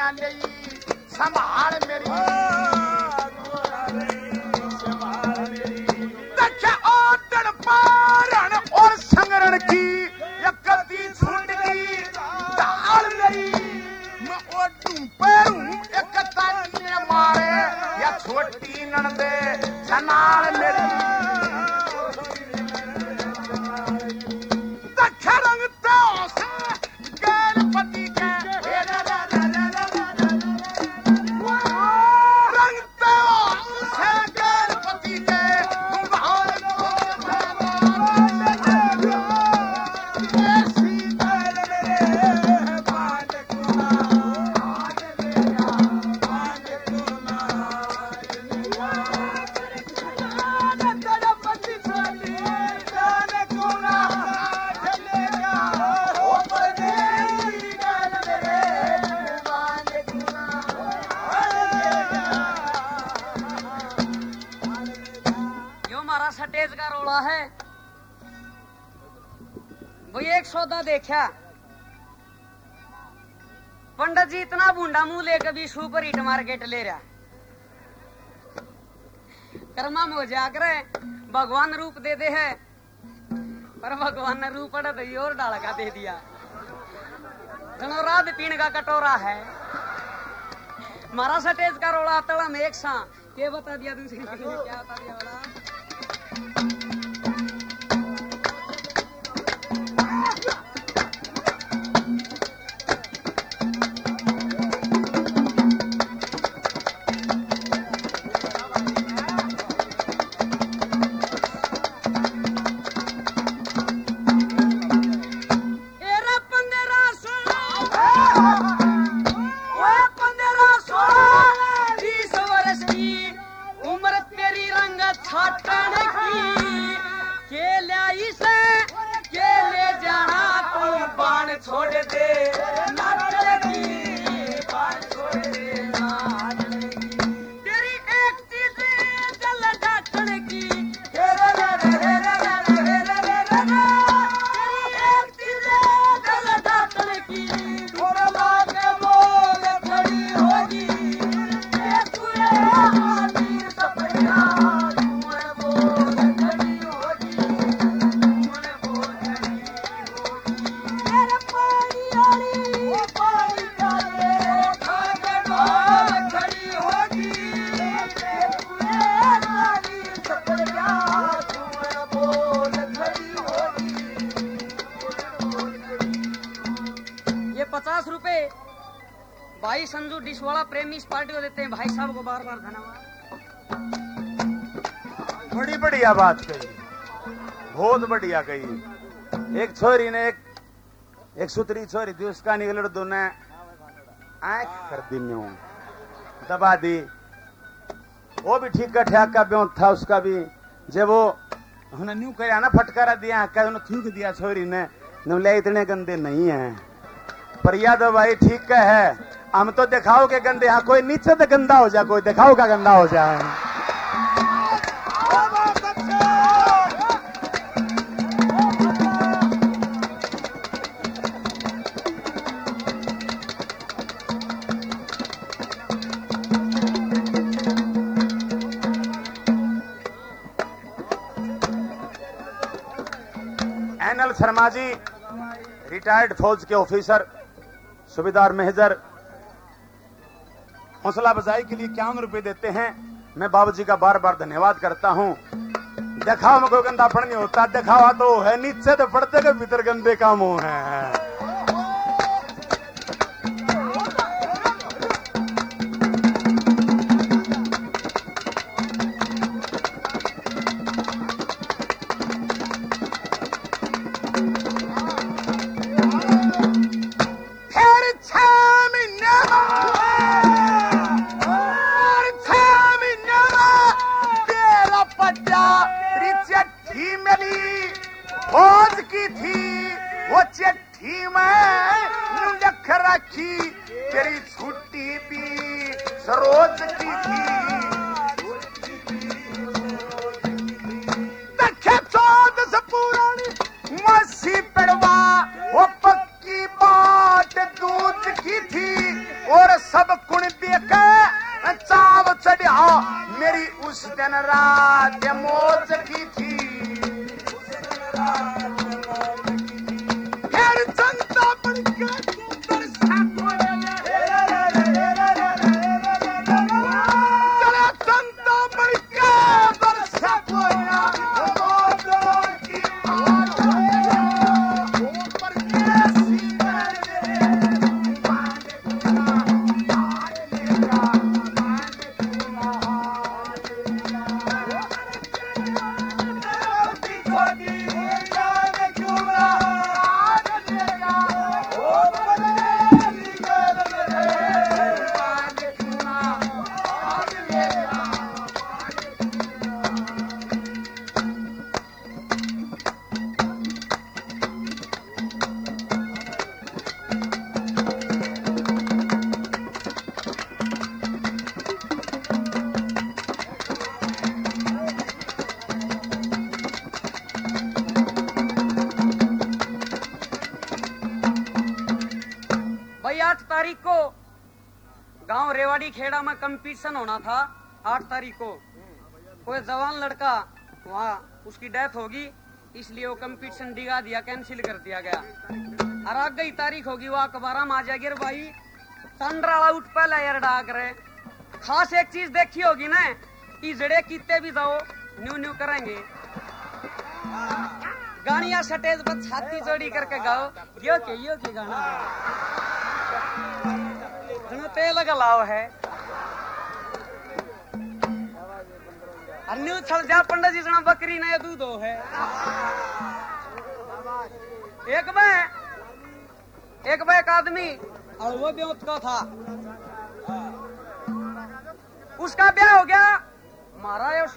गोरियां ले संभाल मेरी देखा ओटन पारण और संगरण की कदी छूट गई दाल नहीं मैं ओटू पैरू एक ताने मारे या छोटी ननदे जनाल मेरी देखा रंगते से गणपति के रंगते से गणपति के सटेज का रोला है वो एक सौदा देखा पंडित जी इतना बूंडा मुंह ले कभी सुपर हिट मार्केट ले रहा कर्मा में हो जाकर भगवान रूप दे दे है पर भगवान ने रूप पड़ा तो और डाल का दे दिया जनो रात पीण का कटोरा है मारा सटेज का रोला तला में एक सा क्या बता दिया दूसरी क्या बता दिया वाला भाई संजू डिश वाला प्रेमी इस पार्टी को देते हैं भाई साहब को बार बार धन्यवाद। बड़ी बढ़िया बात कही, बहुत बढ़िया कही। एक छोरी ने एक सुतरी छोरी थी, उसका निकल दोनों आंख कर दी न्यू दबा दी। वो भी ठीक का ठाक का ब्यों था उसका भी। जब वो उन्हें न्यू कराया ना फटकारा दिया उन्हें थूक दिया छोरी ने ले इतने गंदे नहीं है पर यादव भाई ठीक का है। हम तो दिखाओ के गंदे, हाँ कोई नीचे तो गंदा हो जाए, कोई दिखाओ का गंदा हो जाए। एनएल शर्मा जी रिटायर्ड फौज के ऑफिसर सूबेदार मेजर हौसला अफजाई के लिए 51 रुपए देते हैं। मैं बाबू जी का बार बार धन्यवाद करता हूं। दिखाओ में कोई गंदा पड़ नहीं होता, दिखावा तो है नीचे तो पड़ते के भीतर गंदे काम हो है। फौज की थी वो चिट्ठी में लिख रखी, तेरी छुट्टी भी सरोज की थी। देखे 14 पुरानी मसी पड़वा वो पक्की बात दूध की थी और सब 8 तारीख को गांव रेवाड़ी खेड़ा में कंपटीशन होना था। 8 तारीख को कोई जवान लड़का वहाँ उसकी डेथ होगी, इसलिए वो कंपटीशन डिगा दिया, कैंसिल कर दिया गया। और आग गई तारीख होगी, वो अखबार में आ जाएगी भाई संडराला उठ पहले यार डाक रहे। खास एक चीज देखी होगी ना, इजड़े कीते भी जाओ न्यू न्यू करेंगे। गानिया स्टेज पर छाती चौड़ी करके गाओ, यो के गाना तेल गलाव है। अन्यू छल जा पंडित जी जना बकरी ने दूध हो है। एक आदमी और वो ब्योत का था, उसका ब्याह हो गया, महाराज